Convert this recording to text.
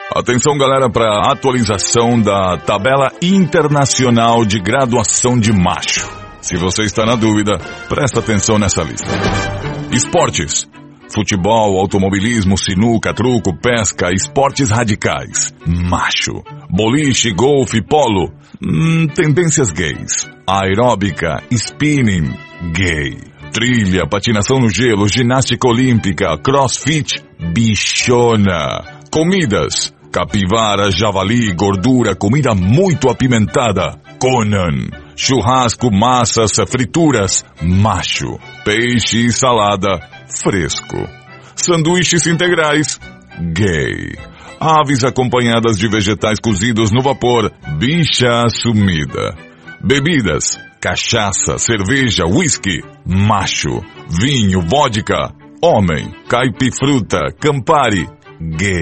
Atenção, galera, para atualização da tabela internacional de graduação de macho. Se você está na dúvida, presta atenção nessa lista. Esportes: futebol, automobilismo, sinuca, truco, pesca, esportes radicais, macho. Boliche, golfe, polo, tendências gays. Aeróbica, spinning, gay. Trilha, patinação no gelo, ginástica olímpica, crossfit, bichona. Comidas: capivara, javali, gordura, comida muito apimentada, Conan. Churrasco, massas, frituras, macho. Peixe e salada, fresco. Sanduíches integrais, gay. Aves acompanhadas de vegetais cozidos no vapor, bicha assumida. Bebidas: cachaça, cerveja, whisky, macho. Vinho, vodka, homem. Caipifruta, Campari, gay.